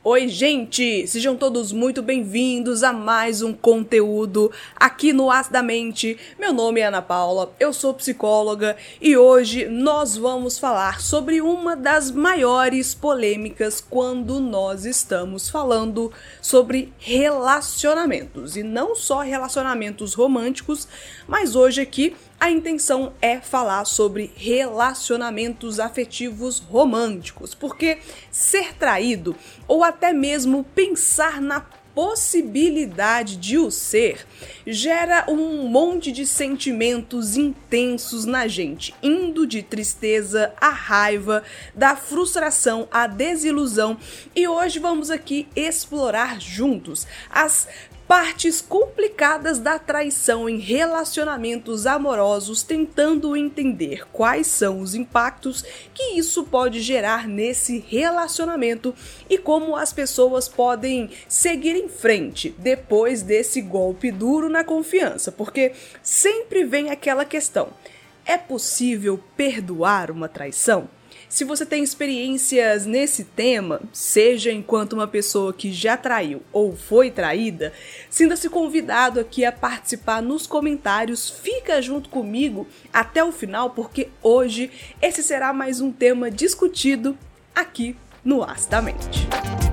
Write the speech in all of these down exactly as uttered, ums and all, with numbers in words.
Oi, gente! Sejam todos muito bem-vindos a mais um conteúdo aqui no As da Mente. Meu nome é Ana Paula, eu sou psicóloga e hoje nós vamos falar sobre uma das maiores polêmicas quando nós estamos falando sobre relacionamentos. E não só relacionamentos românticos, mas hoje aqui a intenção é falar sobre relacionamentos afetivos românticos, porque ser traído ou até mesmo pensar na possibilidade de o ser gera um monte de sentimentos intensos na gente, indo de tristeza à raiva, da frustração à desilusão. E hoje vamos aqui explorar juntos as partes complicadas da traição em relacionamentos amorosos, tentando entender quais são os impactos que isso pode gerar nesse relacionamento e como as pessoas podem seguir em frente depois desse golpe duro na confiança, porque sempre vem aquela questão: é possível perdoar uma traição? Se você tem experiências nesse tema, seja enquanto uma pessoa que já traiu ou foi traída, sinta-se convidado aqui a participar nos comentários. Fica junto comigo até o final, porque hoje esse será mais um tema discutido aqui no As da Mente.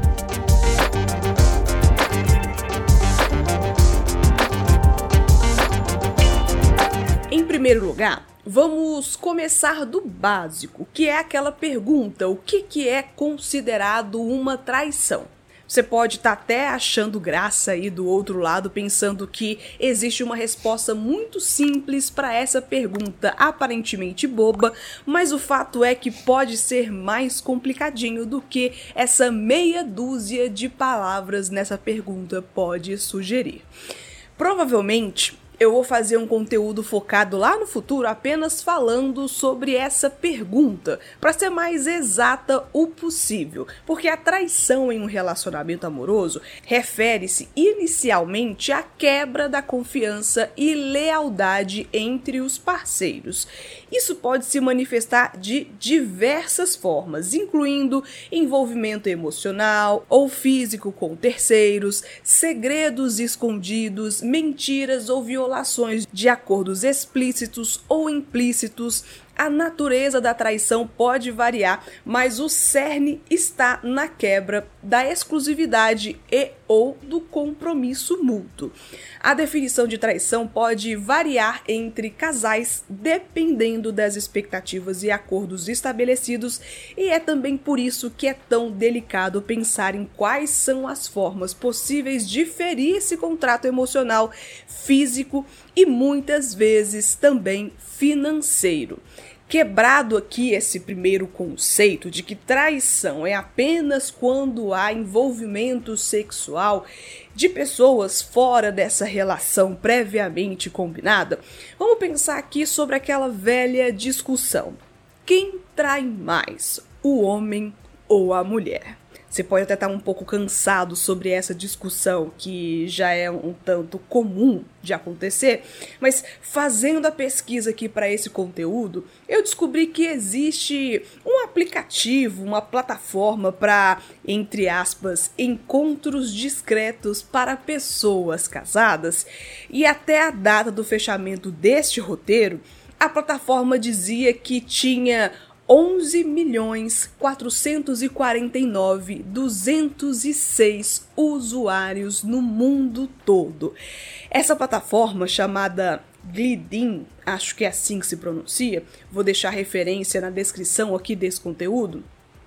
Em primeiro lugar, vamos começar do básico, que é aquela pergunta: o que, que é considerado uma traição? Você pode estar até achando graça aí do outro lado, pensando que existe uma resposta muito simples para essa pergunta aparentemente boba, mas o fato é que pode ser mais complicadinho do que essa meia dúzia de palavras nessa pergunta pode sugerir. Provavelmente eu vou fazer um conteúdo focado lá no futuro apenas falando sobre essa pergunta, para ser mais exata o possível, porque a traição em um relacionamento amoroso refere-se inicialmente à quebra da confiança e lealdade entre os parceiros. Isso pode se manifestar de diversas formas, incluindo envolvimento emocional ou físico com terceiros, segredos escondidos, mentiras ou violações de acordos explícitos ou implícitos. A natureza da traição pode variar, mas o cerne está na quebra da exclusividade e ou do compromisso mútuo. A definição de traição pode variar entre casais dependendo das expectativas e acordos estabelecidos, e é também por isso que é tão delicado pensar em quais são as formas possíveis de ferir esse contrato emocional, físico e muitas vezes também financeiro. Quebrado aqui esse primeiro conceito de que traição é apenas quando há envolvimento sexual de pessoas fora dessa relação previamente combinada, vamos pensar aqui sobre aquela velha discussão: quem trai mais, o homem ou a mulher? Você pode até estar um pouco cansado sobre essa discussão, que já é um tanto comum de acontecer, mas fazendo a pesquisa aqui para esse conteúdo, eu descobri que existe um aplicativo, uma plataforma para, entre aspas, encontros discretos para pessoas casadas, e até a data do fechamento deste roteiro, a plataforma dizia que tinha onze milhões quatrocentos e quarenta e nove mil duzentos e seis usuários no mundo todo. Essa plataforma, chamada Glidin, acho que é assim que se pronuncia, vou deixar a referência na descrição aqui desse conteúdo,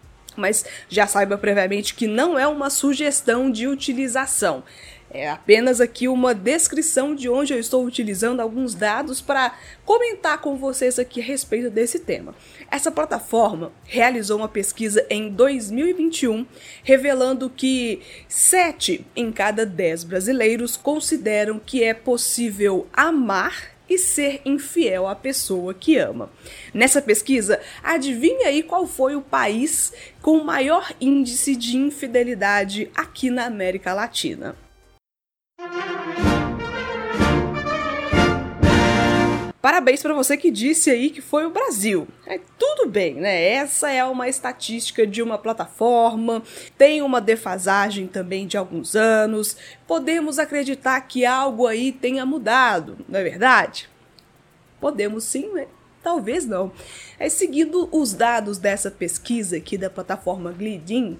mas já saiba previamente que não é uma sugestão de utilização. É apenas aqui uma descrição de onde eu estou utilizando alguns dados para comentar com vocês aqui a respeito desse tema. Essa plataforma realizou uma pesquisa em dois mil e vinte e um, revelando que sete em cada dez brasileiros consideram que é possível amar e ser infiel à pessoa que ama. Nessa pesquisa, adivinha aí qual foi o país com o maior índice de infidelidade aqui na América Latina? Parabéns para você que disse aí que foi o Brasil. É, tudo bem, né? Essa é uma estatística de uma plataforma, tem uma defasagem também de alguns anos. Podemos acreditar que algo aí tenha mudado, não é verdade? Podemos sim, né? Talvez não. É, seguindo os dados dessa pesquisa aqui da plataforma Glidim,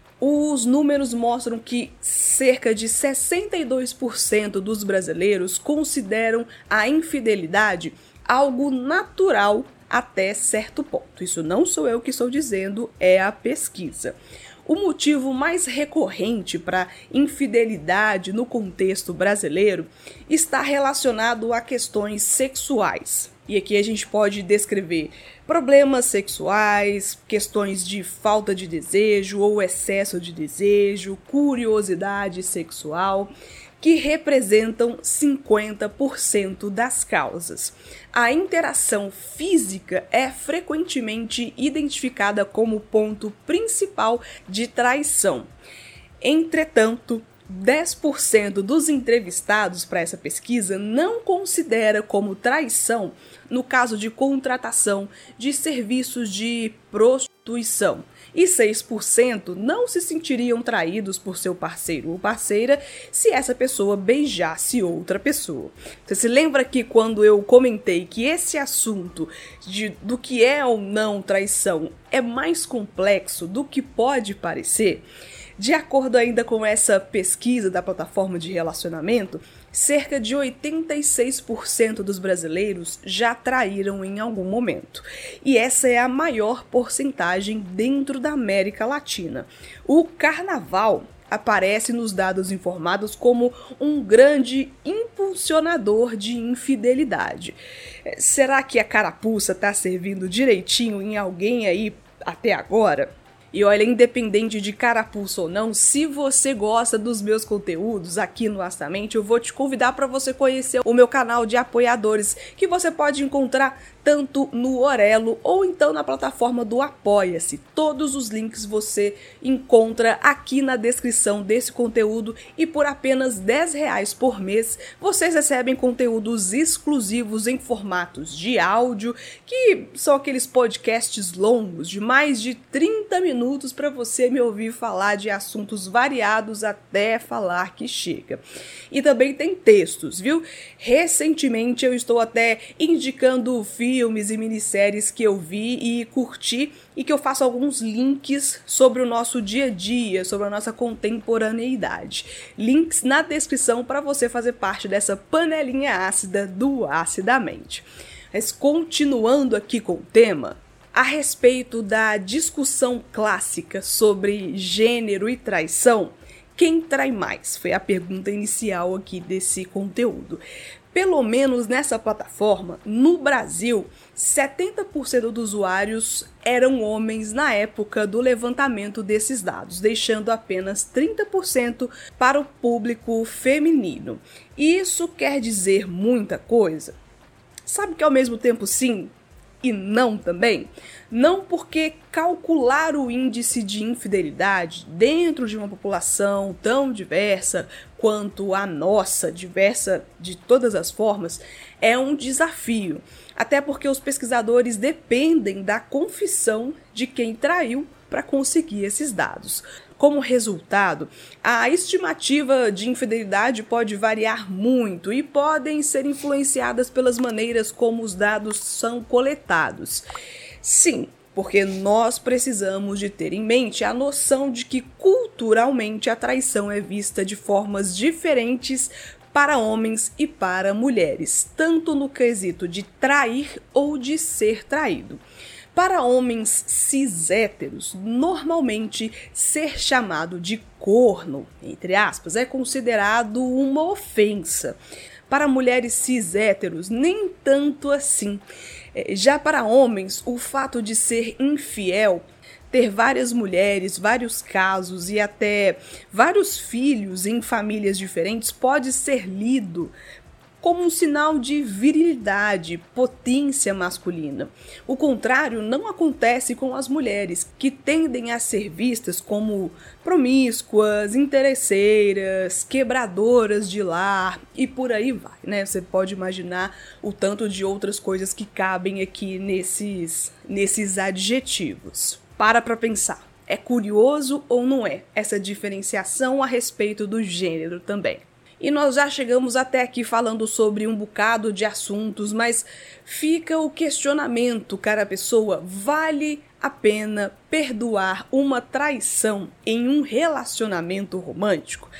os números mostram que cerca de sessenta e dois por cento dos brasileiros consideram a infidelidade algo natural até certo ponto. Isso não sou eu que estou dizendo, é a pesquisa. O motivo mais recorrente para infidelidade no contexto brasileiro está relacionado a questões sexuais. E aqui a gente pode descrever problemas sexuais, questões de falta de desejo ou excesso de desejo, curiosidade sexual, que representam cinquenta por cento das causas. A interação física é frequentemente identificada como ponto principal de traição. Entretanto, dez por cento dos entrevistados para essa pesquisa não considera como traição no caso de contratação de serviços de prostituição. E seis por cento não se sentiriam traídos por seu parceiro ou parceira se essa pessoa beijasse outra pessoa. Você se lembra que quando eu comentei que esse assunto de, do que é ou não traição é mais complexo do que pode parecer? De acordo ainda com essa pesquisa da plataforma de relacionamento, cerca de oitenta e seis por cento dos brasileiros já traíram em algum momento. E essa é a maior porcentagem dentro da América Latina. O carnaval aparece nos dados informados como um grande impulsionador de infidelidade. Será que a carapuça está servindo direitinho em alguém aí até agora? E olha, independente de carapuça ou não, se você gosta dos meus conteúdos aqui no Astamente, eu vou te convidar para você conhecer o meu canal de apoiadores, que você pode encontrar tanto no Orelo ou então na plataforma do Apoia-se. Todos os links você encontra aqui na descrição desse conteúdo e por apenas dez reais por mês vocês recebem conteúdos exclusivos em formatos de áudio, que são aqueles podcasts longos de mais de trinta minutos para você me ouvir falar de assuntos variados até falar que chega. E também tem textos, viu? Recentemente eu estou até indicando filmes e minisséries que eu vi e curti e que eu faço alguns links sobre o nosso dia a dia, sobre a nossa contemporaneidade. Links na descrição para você fazer parte dessa panelinha ácida do Acidamente. Mas continuando aqui com o tema, a respeito da discussão clássica sobre gênero e traição, quem trai mais? Foi a pergunta inicial aqui desse conteúdo. Pelo menos nessa plataforma, no Brasil, setenta por cento dos usuários eram homens na época do levantamento desses dados, deixando apenas trinta por cento para o público feminino. E isso quer dizer muita coisa? Sabe que ao mesmo tempo sim e não também? Não, porque calcular o índice de infidelidade dentro de uma população tão diversa quanto a nossa, diversa de todas as formas, é um desafio. Até porque os pesquisadores dependem da confissão de quem traiu para conseguir esses dados. Como resultado, a estimativa de infidelidade pode variar muito e podem ser influenciadas pelas maneiras como os dados são coletados. Sim, porque nós precisamos de ter em mente a noção de que culturalmente a traição é vista de formas diferentes para homens e para mulheres, tanto no quesito de trair ou de ser traído. Para homens cis-héteros, normalmente ser chamado de corno, entre aspas, é considerado uma ofensa. Para mulheres cis-héteros, nem tanto assim. Já para homens, o fato de ser infiel, ter várias mulheres, vários casos e até vários filhos em famílias diferentes pode ser lido como um sinal de virilidade, potência masculina. O contrário não acontece com as mulheres, que tendem a ser vistas como promíscuas, interesseiras, quebradoras de lar e por aí vai, né? Você pode imaginar o tanto de outras coisas que cabem aqui nesses, nesses adjetivos. Para pra pensar. É curioso ou não é essa diferenciação a respeito do gênero também? E nós já chegamos até aqui falando sobre um bocado de assuntos, mas fica o questionamento, cara pessoa, vale a pena perdoar uma traição em um relacionamento romântico?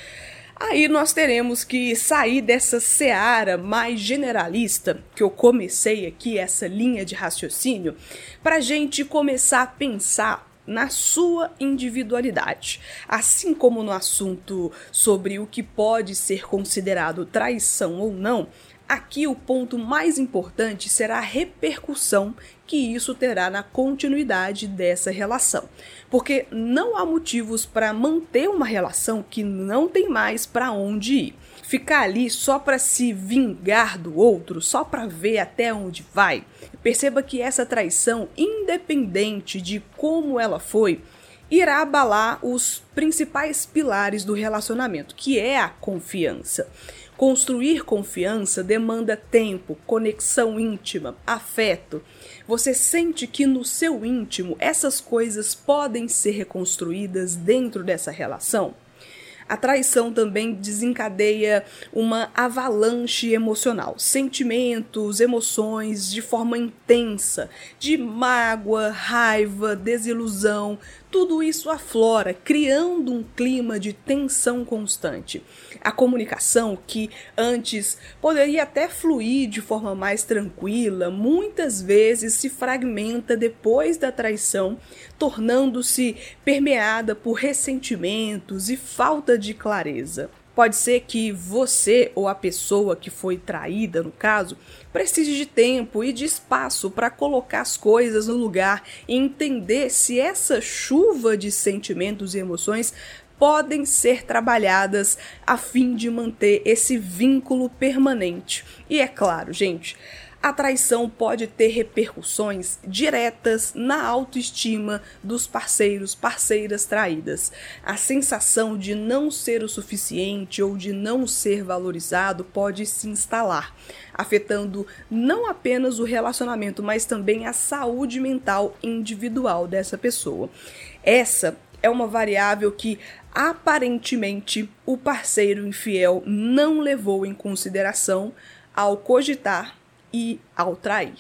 Aí nós teremos que sair dessa seara mais generalista, que eu comecei aqui, essa linha de raciocínio, para a gente começar a pensar na sua individualidade. Assim como no assunto sobre o que pode ser considerado traição ou não, aqui o ponto mais importante será a repercussão que isso terá na continuidade dessa relação. Porque não há motivos para manter uma relação que não tem mais para onde ir. Ficar ali só para se vingar do outro, só para ver até onde vai. Perceba que essa traição, independente de como ela foi, irá abalar os principais pilares do relacionamento, que é a confiança. Construir confiança demanda tempo, conexão íntima, afeto. Você sente que no seu íntimo essas coisas podem ser reconstruídas dentro dessa relação? A traição também desencadeia uma avalanche emocional, sentimentos, emoções de forma intensa, de mágoa, raiva, desilusão. Tudo isso aflora, criando um clima de tensão constante. A comunicação, que antes poderia até fluir de forma mais tranquila, muitas vezes se fragmenta depois da traição, tornando-se permeada por ressentimentos e falta de clareza. Pode ser que você ou a pessoa que foi traída, no caso, precise de tempo e de espaço para colocar as coisas no lugar e entender se essa chuva de sentimentos e emoções podem ser trabalhadas a fim de manter esse vínculo permanente. E é claro, gente, a traição pode ter repercussões diretas na autoestima dos parceiros, parceiras traídas. A sensação de não ser o suficiente ou de não ser valorizado pode se instalar, afetando não apenas o relacionamento, mas também a saúde mental individual dessa pessoa. Essa é uma variável que, aparentemente, o parceiro infiel não levou em consideração ao cogitar e ao trair.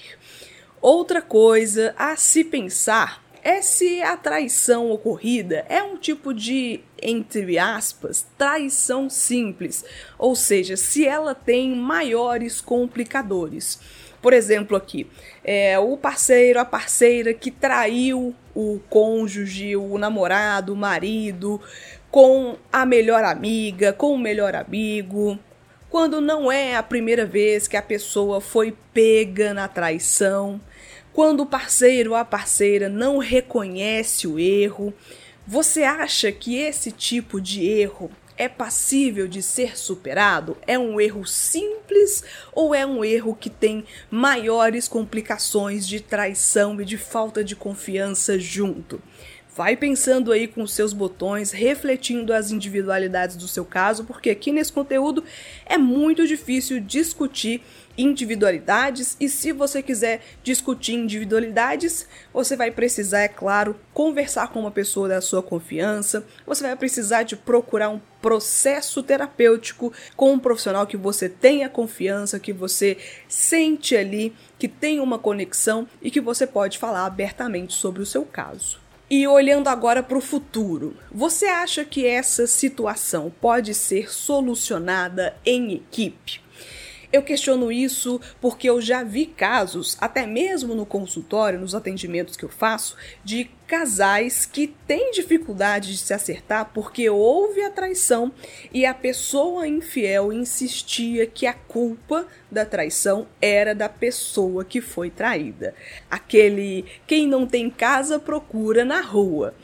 Outra coisa a se pensar é se a traição ocorrida é um tipo de, entre aspas, traição simples, ou seja, se ela tem maiores complicadores. Por exemplo, aqui, é, o parceiro, a parceira que traiu o cônjuge, o namorado, o marido, com a melhor amiga, com o melhor amigo, quando não é a primeira vez que a pessoa foi pega na traição, quando o parceiro ou a parceira não reconhece o erro. Você acha que esse tipo de erro é passível de ser superado? É um erro simples ou é um erro que tem maiores complicações de traição e de falta de confiança junto? Vai pensando aí com os seus botões, refletindo as individualidades do seu caso, porque aqui nesse conteúdo é muito difícil discutir individualidades, e se você quiser discutir individualidades, você vai precisar, é claro, conversar com uma pessoa da sua confiança, você vai precisar de procurar um processo terapêutico com um profissional que você tenha confiança, que você sente ali, que tem uma conexão e que você pode falar abertamente sobre o seu caso. E olhando agora para o futuro, você acha que essa situação pode ser solucionada em equipe? Eu questiono isso porque eu já vi casos, até mesmo no consultório, nos atendimentos que eu faço, de casais que têm dificuldade de se acertar porque houve a traição e a pessoa infiel insistia que a culpa da traição era da pessoa que foi traída. Aquele quem não tem casa procura na rua.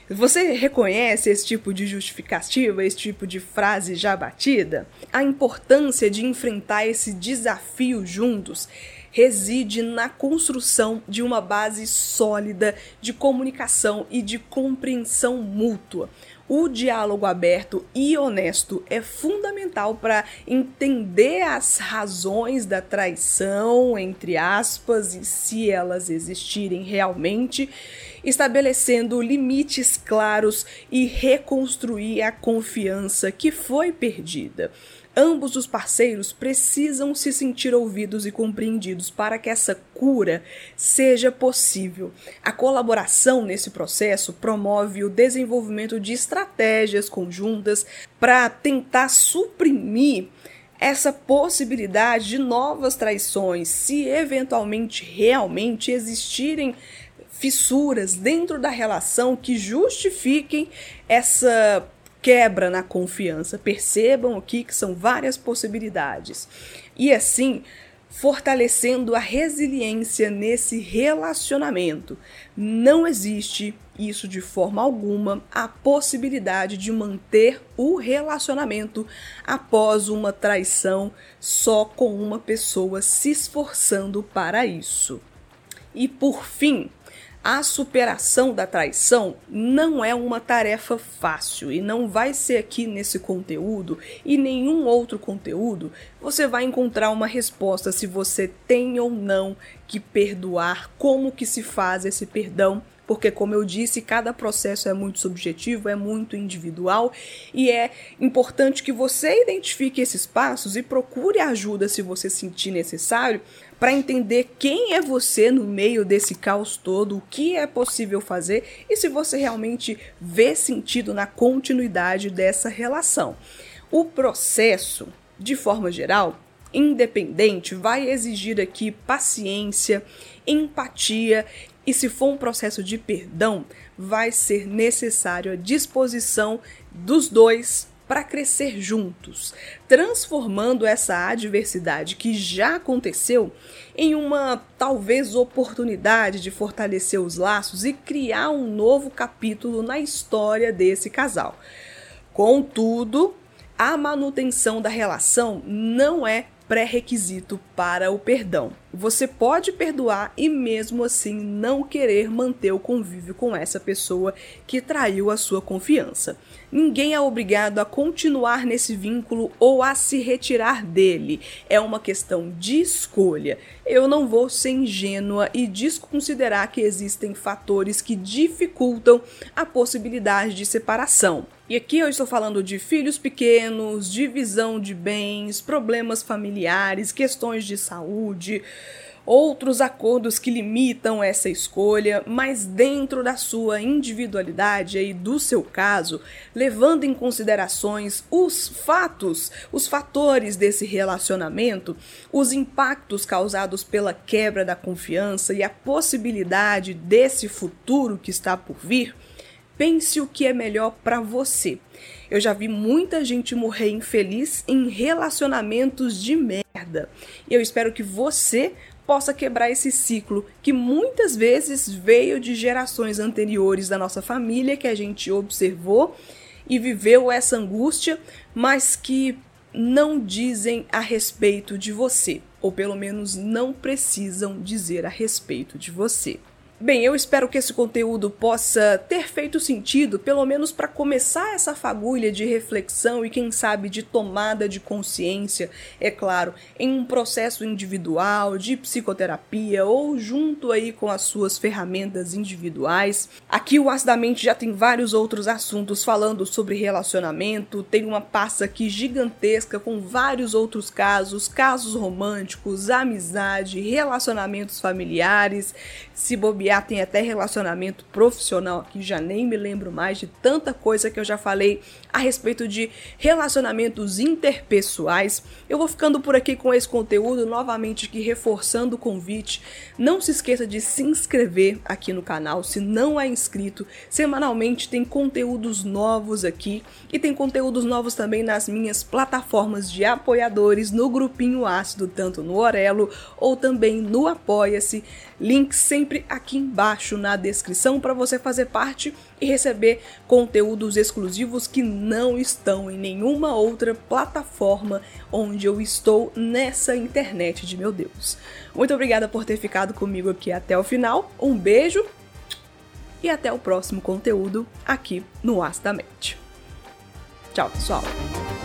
Você reconhece esse tipo de justificativa, esse tipo de frase já batida? A importância de enfrentar esse desafio juntos reside na construção de uma base sólida de comunicação e de compreensão mútua. O diálogo aberto e honesto é fundamental para entender as razões da traição, entre aspas, e se elas existirem realmente, estabelecendo limites claros e reconstruir a confiança que foi perdida. Ambos os parceiros precisam se sentir ouvidos e compreendidos para que essa cura seja possível. A colaboração nesse processo promove o desenvolvimento de estratégias conjuntas para tentar suprimir essa possibilidade de novas traições, se eventualmente realmente existirem fissuras dentro da relação que justifiquem essa quebra na confiança. Percebam aqui que são várias possibilidades. E assim, fortalecendo a resiliência nesse relacionamento. Não existe, isso de forma alguma, a possibilidade de manter o relacionamento após uma traição só com uma pessoa se esforçando para isso. E por fim, a superação da traição não é uma tarefa fácil e não vai ser aqui nesse conteúdo e nenhum outro conteúdo você vai encontrar uma resposta se você tem ou não que perdoar, como que se faz esse perdão, porque como eu disse, cada processo é muito subjetivo, é muito individual e é importante que você identifique esses passos e procure ajuda se você sentir necessário para entender quem é você no meio desse caos todo, o que é possível fazer e se você realmente vê sentido na continuidade dessa relação. O processo, de forma geral, independente, vai exigir aqui paciência, empatia e se for um processo de perdão, vai ser necessário a disposição dos dois para crescer juntos, transformando essa adversidade que já aconteceu em uma, talvez, oportunidade de fortalecer os laços e criar um novo capítulo na história desse casal. Contudo, a manutenção da relação não é pré-requisito para o perdão. Você pode perdoar e mesmo assim não querer manter o convívio com essa pessoa que traiu a sua confiança. Ninguém é obrigado a continuar nesse vínculo ou a se retirar dele. É uma questão de escolha. Eu não vou ser ingênua e desconsiderar que existem fatores que dificultam a possibilidade de separação. E aqui eu estou falando de filhos pequenos, divisão de bens, problemas familiares, questões de saúde, outros acordos que limitam essa escolha, mas dentro da sua individualidade e do seu caso, levando em considerações os fatos, os fatores desse relacionamento, os impactos causados pela quebra da confiança e a possibilidade desse futuro que está por vir, pense o que é melhor para você. Eu já vi muita gente morrer infeliz em relacionamentos de merda. E eu espero que você possa quebrar esse ciclo que muitas vezes veio de gerações anteriores da nossa família, que a gente observou e viveu essa angústia, mas que não dizem a respeito de você, ou pelo menos não precisam dizer a respeito de você. Bem, eu espero que esse conteúdo possa ter feito sentido, pelo menos para começar essa fagulha de reflexão e, quem sabe, de tomada de consciência, é claro, em um processo individual, de psicoterapia ou junto aí com as suas ferramentas individuais. Aqui o Acidamente já tem vários outros assuntos falando sobre relacionamento, tem uma pasta aqui gigantesca com vários outros casos, casos românticos, amizade, relacionamentos familiares, se bobear tem até relacionamento profissional aqui, já nem me lembro mais de tanta coisa que eu já falei a respeito de relacionamentos interpessoais. Eu vou ficando por aqui com esse conteúdo, novamente aqui reforçando o convite. Não se esqueça de se inscrever aqui no canal, se não é inscrito. Semanalmente tem conteúdos novos aqui e tem conteúdos novos também nas minhas plataformas de apoiadores, no Grupinho Ácido, tanto no Orelo ou também no Apoia-se. Link sempre aqui embaixo na descrição para você fazer parte e receber conteúdos exclusivos que não estão em nenhuma outra plataforma onde eu estou nessa internet de meu Deus. Muito obrigada por ter ficado comigo aqui até o final. Um beijo e até o próximo conteúdo aqui no Astamente. Tchau, pessoal!